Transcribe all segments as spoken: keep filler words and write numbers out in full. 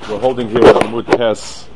We're holding here on Amud Tes.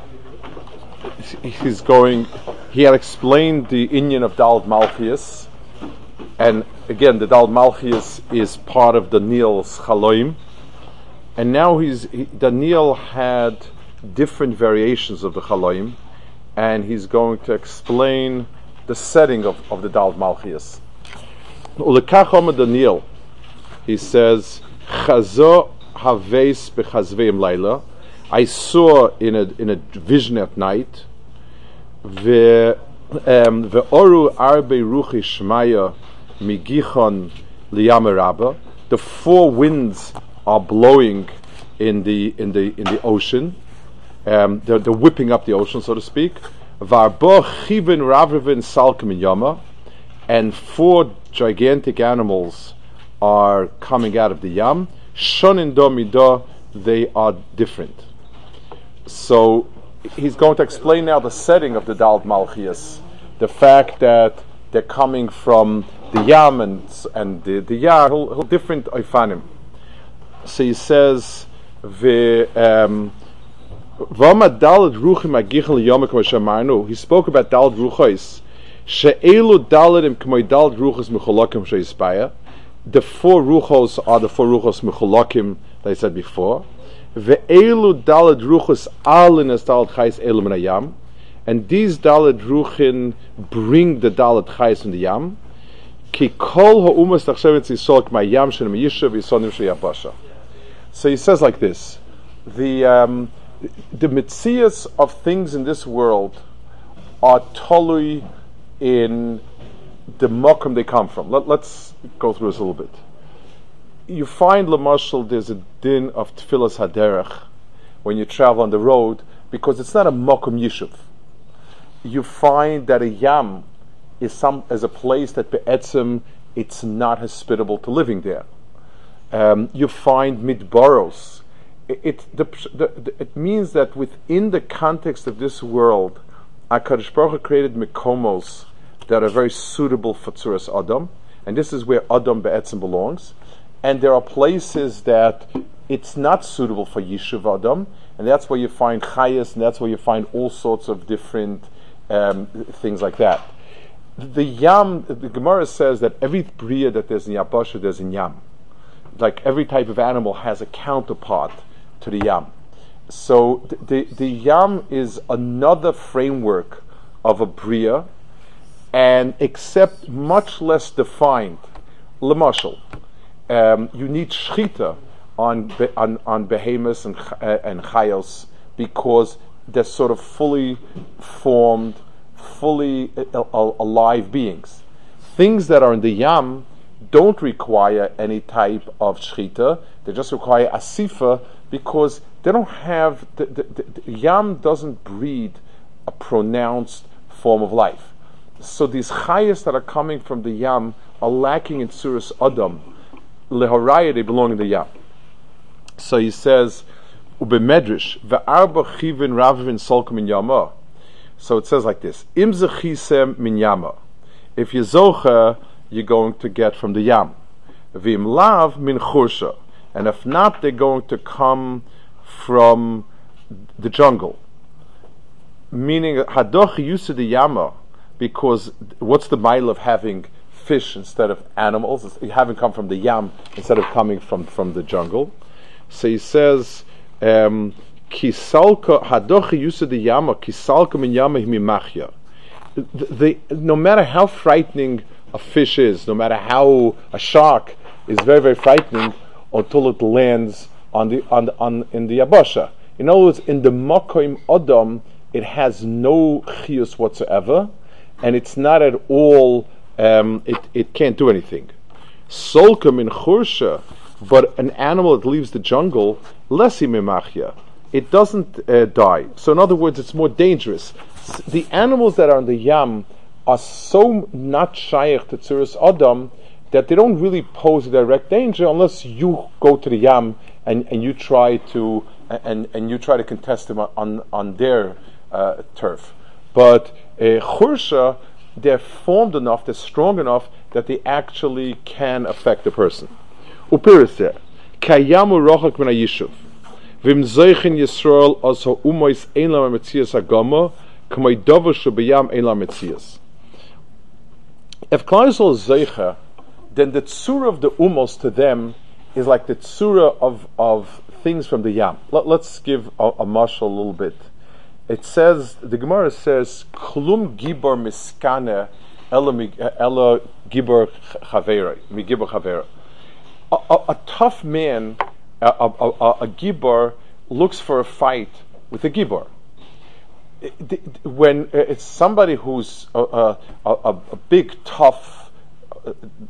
He's going. He had explained the Inyan of Daled Malchias, and again, the Daled Malchias is part of Daniel's Chaloim, and now he's he, Daniel had different variations of the Chaloim, and he's going to explain the setting of, of the Daled Malchias. Ulekach Omer Daniel, he says, Chazo Haveis bechazveim Laila. I saw in a in a vision at night. Ve ve'oru arbe ruchi shmaya migichon liyam rabba. The four winds are blowing in the in the in the ocean. Um, they're, they're whipping up the ocean, so to speak. Varbo chivin ravivin salkim yama, and four gigantic animals are coming out of the yam. Shonin do midah, they are different. So he's going to explain now the setting of the Daled Malchias, the fact that they're coming from the yam and and the the yar, different oifanim. So he says, "Ve v'ama daled ruchim agichel yomek v'shamarnu." He spoke about daled ruchos. She'elu daledim k'may daled ruchos mecholokim she'ispaya. The four ruchos are the four ruchos mecholokim that I said before. Ve'elu daled ruchos alin as daled chayis elu min hayam, and these daled ruchin bring the daled chayis from the yam. Ki kol ha'umas tachshevet zisol k'mayam shenem yishav yisonim sheyabasha. So he says like this: the um, the mitzias of things in this world are tolui in the mokum they come from. Let, let's go through this a little bit. You find, lamashal, there's a din of tefillas haderech when you travel on the road, because it's not a mokum yishuv. You find that a yam is some as a place that be'etzim it's not hospitable to living there. Um, you find midbaros. It it, the, the, the, it means that within the context of this world, HaKadosh Baruch Hu created mikomos that are very suitable for tzuras Adam, and this is where Adam be'etzim belongs. And there are places that it's not suitable for Yishuv Adam, and that's where you find Chayas, and that's where you find all sorts of different um, things like that. The Yam, the Gemara says that every Bria that there's in Yabasha, there's in Yam. Like every type of animal has a counterpart to the Yam. So the, the, the Yam is another framework of a Bria, and except much less defined. L'mashal. Um, you need shchita on be, on on behemoths and uh, and chayos, because they're sort of fully formed, fully uh, uh, alive beings. Things that are in the yam don't require any type of shchita; they just require asifa, because they don't have the, the, the, the yam doesn't breed a pronounced form of life. So these chayos that are coming from the yam are lacking in tzuras Adam. Lehoraya, they belong in the yam. So he says, "Ubemedrash ve'arba chivin ravivin solkum min yama." So it says like this: Im zechisem min yama. If you zocha, you're going to get from the yam. V'im lav min chursha, and if not, they're going to come from the jungle. Meaning, hadoch yusud the yama, because what's the mile of having fish instead of animals? You haven't come from the yam instead of coming from, from the jungle. So he says, um, "Kisalka hadochi yusad the yama kisalka min yama mimachya." The no matter how frightening a fish is, no matter how a shark is very very frightening until it lands on the on the, on in the yabasha. In other words, in the makom adam, it has no chiyus whatsoever, and it's not at all. Um, it, it can't do anything. Solka min chursha, but an animal that leaves the jungle, lesi mimachya, it doesn't uh, die. So in other words, it's more dangerous. The animals that are in the yam are so not shaykh to tzuras Adam that they don't really pose a direct danger unless you go to the yam and, and you try to and, and you try to contest them on on their uh, turf. But uh, chursha, they're formed enough, they're strong enough that they actually can affect the person. Upiriseh, kayamu rochak min hayishuv, Vim Zeichin Yisrael as ha'umois ein la metzias agama, k'may davar shebiyam ein la metzias. If Klal Yisrael is Zeicha, then the tzura of the umos to them is like the tzura of, of things from the Yam. Let, let's give a, a mashal a little bit. It says, the Gemara says, Klum gibor miskane ela gibor chavera, mi gibor chavera. A tough man, a, a, a, a gibor, looks for a fight with a gibor. When it's somebody who's a, a, a, a big, tough uh,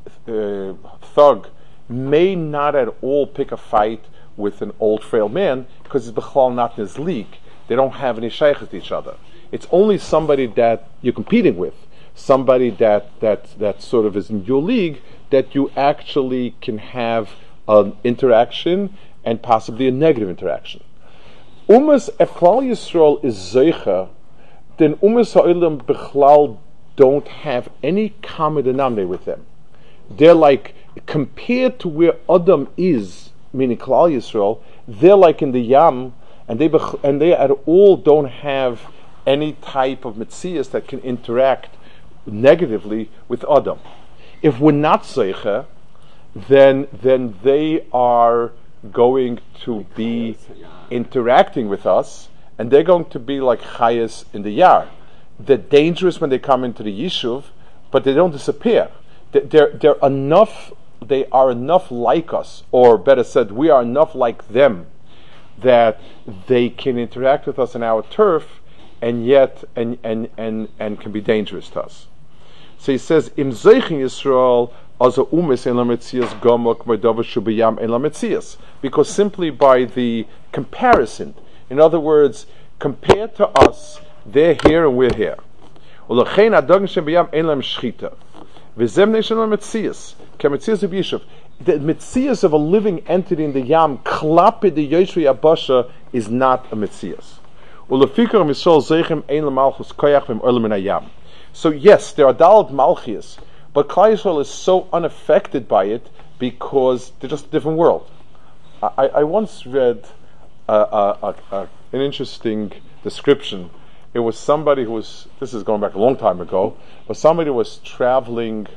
uh, thug, may not at all pick a fight with an old, frail man, because it's b'chlal not in his league. They don't have any shaykhs to each other. It's only somebody that you're competing with, somebody that, that, that sort of is in your league, that you actually can have an interaction and possibly a negative interaction. Umas, if Klal Yisrael is Zeicha, then Umas Ha'olam B'chlal don't have any common denominator with them. They're like, compared to where Adam is, meaning Klal Yisrael, they're like in the Yam, and they bech, and they at all don't have any type of Metzias that can interact negatively with Adam. If we're not Zeicha, then then they are going to be interacting with us, and they're going to be like Chayas in the Yar. They're dangerous when they come into the Yishuv, but they don't disappear. They're, they're enough, they are enough like us, or better said, we are enough like them, that they can interact with us in our turf, and yet, and and and, and can be dangerous to us. So he says, Im Zeichin Yisrael, also umes en la metzias gamok medavar shubiyam en la metzias, because simply by the comparison, in other words, compared to us, they're here and we're here. Ulechein adogen shubiyam en la mshchita, v'zem neshon la metzias, ke metzias of Yishuv. The metzias of a living entity in the Yam, klape the Yoshri Abasha, is not a metzias. Ulefikar misol zeichem en la malchus koyach v'im olam in hayam. So yes, there are Daled Malchias, but Klal Yisrael is so unaffected by it because they're just a different world. I, I once read uh, uh, uh, uh, an interesting description. It was somebody who was, this is going back a long time ago, but somebody was traveling,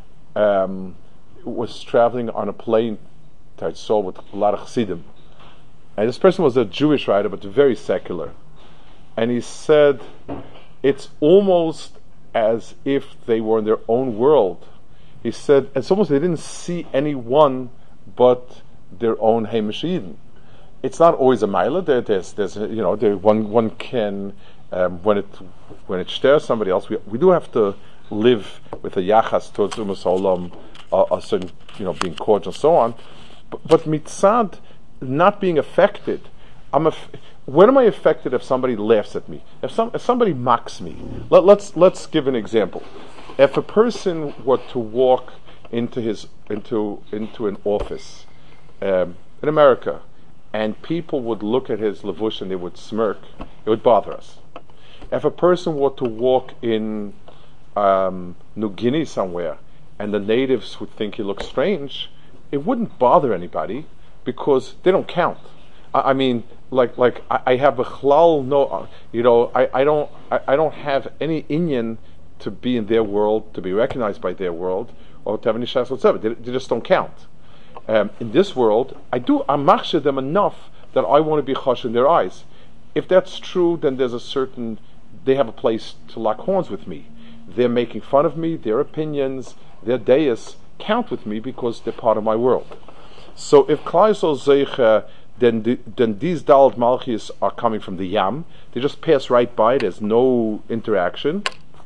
um, was traveling on a plane that I saw with a lot of Chassidim. And this person was a Jewish writer, but very secular. And he said, it's almost as if they were in their own world. He said, it's almost they didn't see anyone but their own Hamish Eden. It's not always a mila. There, there's, there's, you know, there, one, one can, um, when it, when it stirs somebody else, we, we do have to live with a yachas towards umas olam, a, a certain, you know, being cordial and so on. But, but mitzad, not being affected, I'm aff- when am I affected if somebody laughs at me? If some if somebody mocks me? Let, let's let's give an example. If a person were to walk into his into into an office um, in America, and people would look at his levush and they would smirk, it would bother us. If a person were to walk in um, New Guinea somewhere, and the natives would think he looks strange, it wouldn't bother anybody because they don't count. I, I mean. Like, like I, I have a chlal no, you know, I, I don't, I, I don't have any inyan to be in their world, to be recognized by their world, or to have any shas whatsoever. They, they just don't count. Um, in this world, I do, I machshir them enough that I want to be chosh in their eyes. If that's true, then there's a certain, they have a place to lock horns with me. They're making fun of me. Their opinions, their deis count with me because they're part of my world. So if Klal Yisrael zeicha, Then, the, then these Daled Malchias are coming from the Yam. They just pass right by. There's no interaction.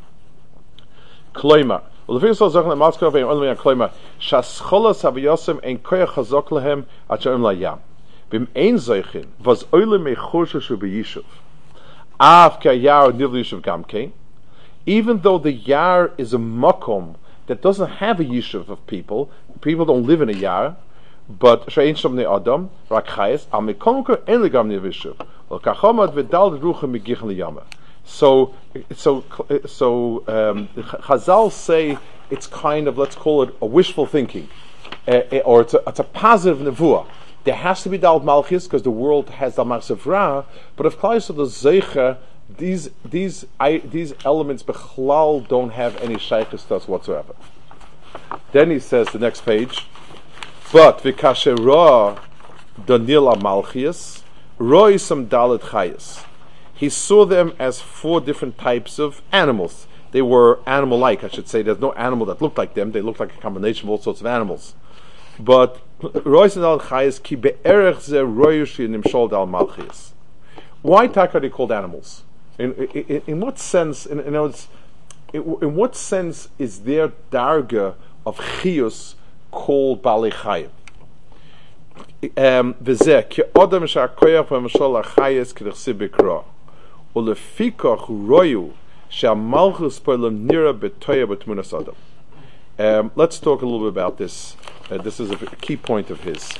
Kloima. Shascholas haviyosem ein koyach hazok lehem atchaim layam. Bim ein zeichin was oile mechoshe shu beyishuv. Av ke yar nivli yishuv gamkein. Even though the Yar is a makom that doesn't have a yishuv of people, people don't live in a Yar. But she'ein shom ne adam rak chayes am mekomker en legam ne vishuv ol kachamad v'dal rucha migich liyama. So so so um, Chazal say it's kind of, let's call it a wishful thinking, uh, or it's a, it's a positive nevuah. There has to be Dal Malchus because the world has Dal Malchus Ra. But if Klal Yisrael is Zeicha, these these I, these elements Bechlal don't have any shaykhis to us whatsoever. Then he says the next page, but Vikashe Ra Danila Malchus Roisam Dalet Chayas. He saw them as four different types of animals. They were animal-like, I should say. There's no animal that looked like them. They looked like a combination of all sorts of animals. But Roisam Dalet Chayas ki be'erech ze royushi nimshol dal Malchus. Why taka are they called animals? In, in, in what sense? In, in, in, in what sense is their darga of chiyus called balei chayim? V'zeh ki odam she'akoyach v'mashol ha'chayes k'dechsi b'kra ulefikach royu she'amalchus po'lam nira b'toya b'tmunas adam. Um, let's talk a little bit about this. Uh, this is a key point of his.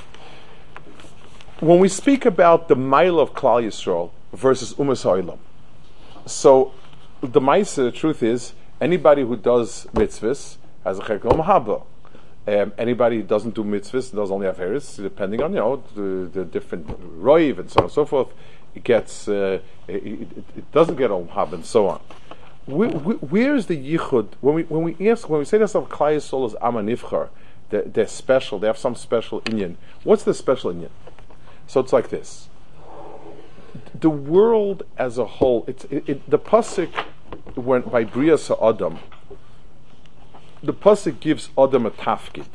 When we speak about the mile of Klal Yisrael versus Umas Ha'olam, so the Maisa, the truth is, anybody who does mitzvahs has a chekel mahaba. Um, anybody who doesn't do mitzvahs does only aferis, depending on you know the, the different roiv and so on and so forth. It gets uh, it, it, it doesn't get al mahaba and so on. We, we, where is the yichud when we when we ask when we say to ourselves Klal Yisrael is Am HaNivchar, they're, they're special. They have some special inyan. What's the special inyan? So it's like this. The world as a whole, it's it, it, the pasuk went by Bria Adam. The pasuk gives Adam a tafkid,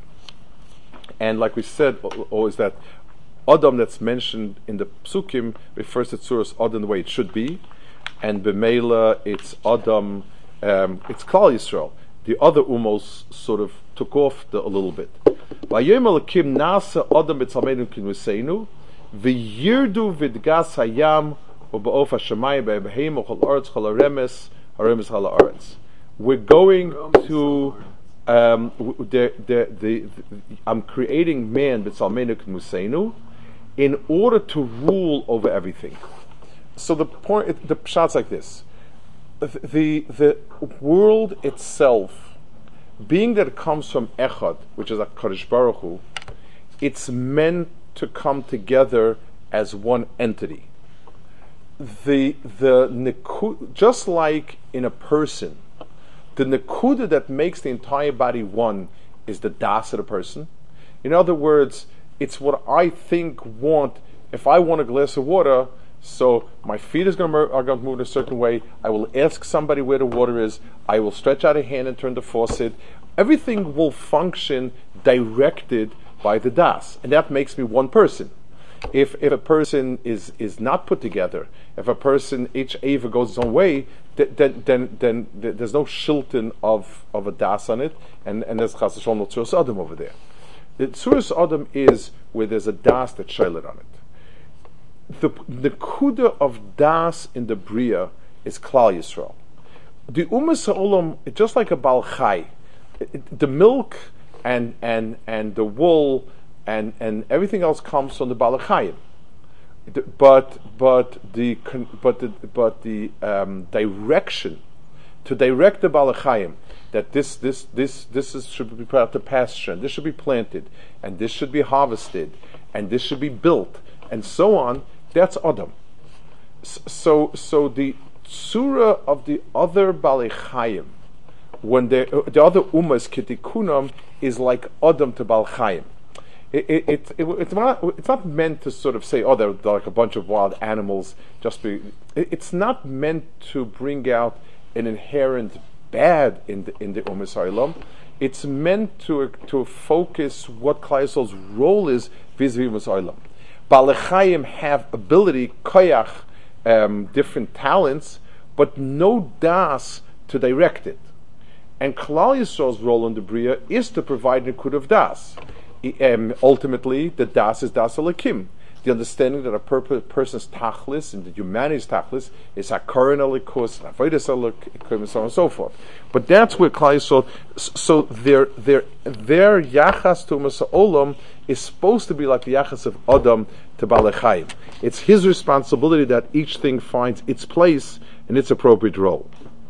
and like we said, always that Adam that's mentioned in the psukim refers to Tzuras Adam the way it should be, and b'meila it's Adam, um, it's Klal Yisrael. The other umos sort of took off the, a little bit. Vayom Elokim nasa Adam b'tzalmeinu k'nuseinu v'yirdu v'dgas hayam u'ba'of hashamayim b'ebeheim uchol aretz chol haremes haremes chol haaretz. We're going to um, the, the, the, the, I'm creating man b'tzalmeinu k'nuseinu in order to rule over everything. So the point, the pshat's like this: the the world itself, being that it comes from Echad, which is a Kadosh Baruch Hu, it's meant to come together as one entity. The the neku, just like in a person, the nekuda that makes the entire body one is the das of the person. In other words, it's what I think want. If I want a glass of water, so my feet is going to are going to move in a certain way. I will ask somebody where the water is. I will stretch out a hand and turn the faucet. Everything will function directed by the das, and that makes me one person. If if a person is, is not put together, if a person each ava goes its own way, then then then, then there's no shilton of, of a das on it, and, and there's chas v'shalom no tzuras adam over there. The tzuras adam is where there's a das that's shaylet on it. The the kuda of das in the bria is Klal Yisrael. The umas ha'olam, just like a bal chai, the milk and and and the wool and and everything else comes from the bal chayim. But but the but the but the um, direction to direct the bal chayim, that this this this this is, should be put out to pasture, and this should be planted, and this should be harvested, and this should be built, and so on. That's Adam. So, so the surah of the other Balei Chayim, when the the other ummas kitikunam is like Adam to Bal Chayim. It, it, it, it, it's not it's not meant to sort of say, oh, they're, they're like a bunch of wild animals. Just be. It, it's not meant to bring out an inherent bad in the in the ummas ha'olam. It's meant to to focus what Klal Yisrael's role is vis-a-vis ummas ha'olam. Balei Chayim have ability, koyach, um, different talents, but no das to direct it. And Klal Yisrael's role in the Bria is to provide nikud of das. I, um, ultimately, the das is das alakim. The understanding that a per- person's tachlis and the humanity's tachlis is hakaron alikus, avodas alikum, and so on and so forth. But that's where Klal Yisrael. So their their their yachas to umas ha'olam is supposed to be like the yachas of Adam to Balei Chayim. It's his responsibility that each thing finds its place and its appropriate role.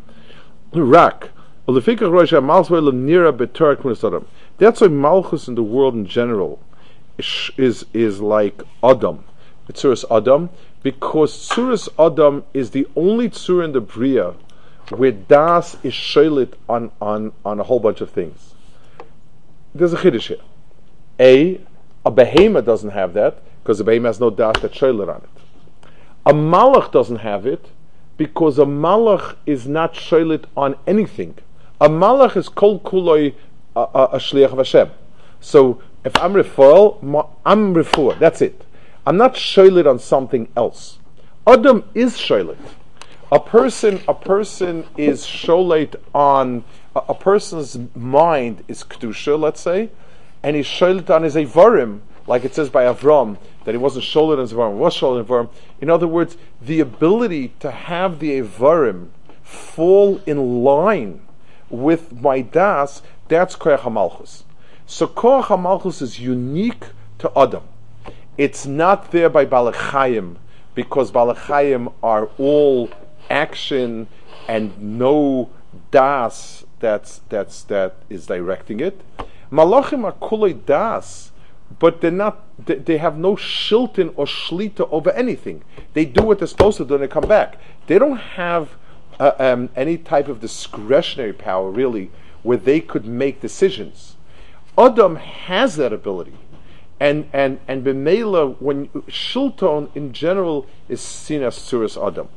Rak. That's why Malchus in the world in general is is, is like Adam, Tzuras Adam, because Tzuras Adam is the only tzur in the Bria where das is sholit on, on, on a whole bunch of things. There's a chiddush here. A, a behema doesn't have that, because a behema has no das that sholit on it. A malach doesn't have it, because a malach is not sholit on anything. A malach is kol kuloi a, a, a shliach of Hashem. So, if I'm refuah, I'm refuah, that's it. I'm not sholit on something else. Adam is sholit. A person, a person is sholit on, a, a person's mind is kedusha, let's say, and he's sholit on his evarim, like it says by Avram, that he wasn't sholit on his evarim, was sholit on evarim. In other words, the ability to have the evarim fall in line with my das, that's koach hamalchus. So koach hamalchus is unique to Adam. It's not there by Balachayim, because Balachayim are all action and no das that's that's that is directing it. Malachim are kulei das, but they're not. They, they have no shilton or shlita over anything. They do what they're supposed to do and they come back. They don't have uh, um, any type of discretionary power really, where they could make decisions. Adam has that ability. And and and b'meila, when shilton in general is seen as tzuras Adam,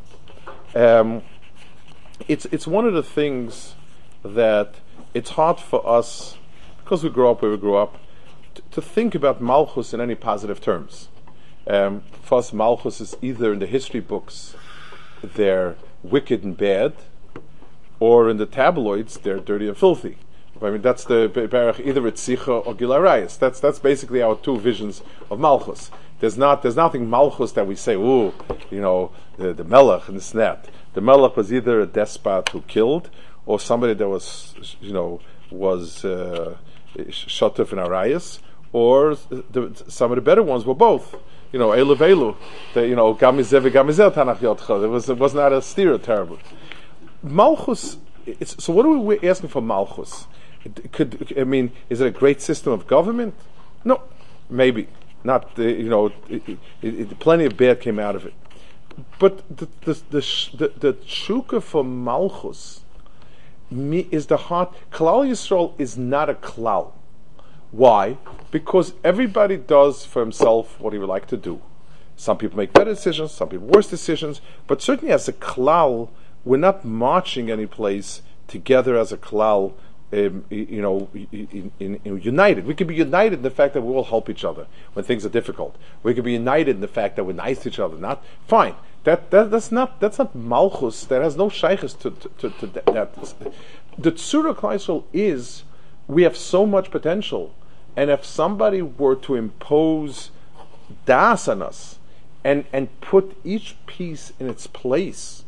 um, it's it's one of the things that it's hard for us, because we grow up where we grew up, to, to think about malchus in any positive terms. Um, for us, malchus is either in the history books they're wicked and bad, or in the tabloids they're dirty and filthy. I mean, that's the Berach, either Ritzicha or Gil Arayis. That's that's basically our two visions of Malchus. There's not there's nothing Malchus that we say, ooh, you know, the, the Melech and this and that. The Melech was either a despot who killed, or somebody that was, you know, was uh, Shotef and Arayis, or the, some of the better ones were both. You know, Elu Velu, the, you know, Gamizev Gamizel Tanach Yotcha. It was it was not a steer terrible. Malchus. It's, so what are we asking for Malchus? Could I mean? Is it a great system of government? No, maybe not. Uh, you know, it, it, it, plenty of bad came out of it. But the the the the, the tshuka for Malchus me, is the heart. Klal Yisrael is not a klal. Why? Because everybody does for himself what he would like to do. Some people make better decisions, some people worse decisions. But certainly, as a klal, we're not marching any place together as a klal. Um, you know, in, in, in united. We can be united in the fact that we all help each other when things are difficult. We can be united in the fact that we're nice to each other. Not fine. That, that that's not that's not malchus. That has no shaykhs to, to, to, to that. that. The tzura Klaisel is we have so much potential, and if somebody were to impose das on us and and put each piece in its place,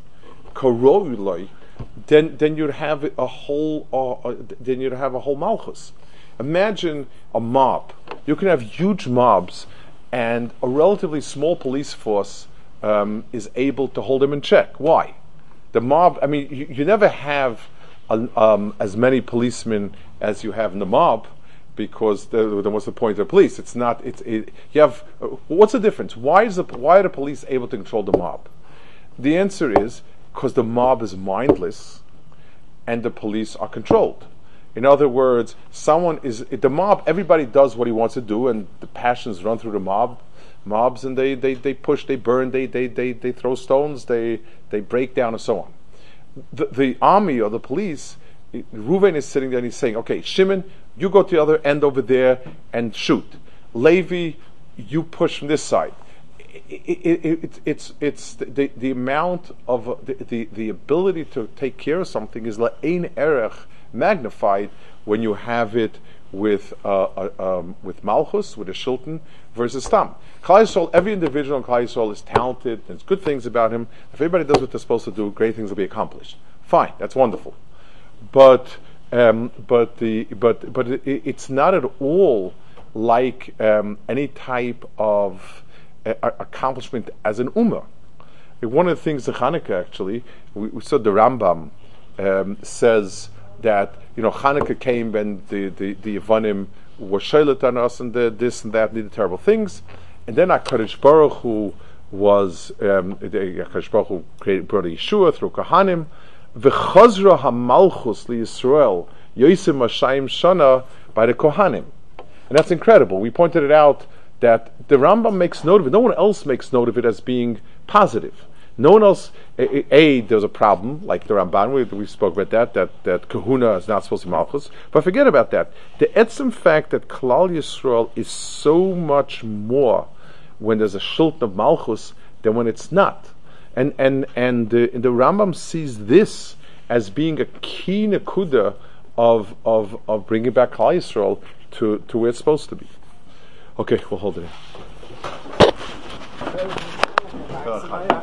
koroloi. Then, then you'd have a whole. Uh, then you'd have a whole malchus. Imagine a mob. You can have huge mobs, and a relatively small police force um, is able to hold them in check. Why? The mob. I mean, you, you never have a, um, as many policemen as you have in the mob, because the, then what's the point of the police? It's not. It's it, you have. Uh, what's the difference? Why is the why are the police able to control the mob? The answer is, because the mob is mindless and the police are controlled. In other words, someone is the mob, everybody does what he wants to do, and the passions run through the mob mobs and they, they, they push, they burn, they, they, they, they throw stones, they they break down and so on. The, the army or the police, Reuven is sitting there and he's saying, okay, Shimon, you go to the other end over there and shoot. Levi, you push from this side. It, it, it, it's it's the, the amount of uh, the, the the ability to take care of something is la'ein erech magnified when you have it with uh, uh, um, with malchus, with a shilton versus tam. Klal Yisrael, every individual in Klal Yisrael is talented. There's good things about him. If everybody does what they're supposed to do, great things will be accomplished. Fine, that's wonderful. But um, but the but but it, it's not at all like um, any type of Uh, accomplishment as an ummah. One of the things in Hanukkah, actually, we, we saw the Rambam um, says that you know Hanukkah came when the the, the Yevanim was shaylet on us and the, this and that, and did terrible things. And then HaKadosh Baruch Hu was, um, HaKadosh Baruch Hu created, brought a Yeshua through Kohanim. V'chazra HaMalchus LiYisrael Yosim Mashayim Shana by the Kohanim. And that's incredible. We pointed it out that the Rambam makes note of it. No one else makes note of it as being positive. No one else, a, a there's a problem, like the Ramban, we, we spoke about that, that, that Kahuna is not supposed to be Malchus, but forget about that. The etzem fact that Klal Yisrael is so much more when there's a Shulton of Malchus than when it's not. And and and the, the Rambam sees this as being a key nekuda of, of, of bringing back Klal Yisrael to, to where it's supposed to be. Okay, we'll hold it in.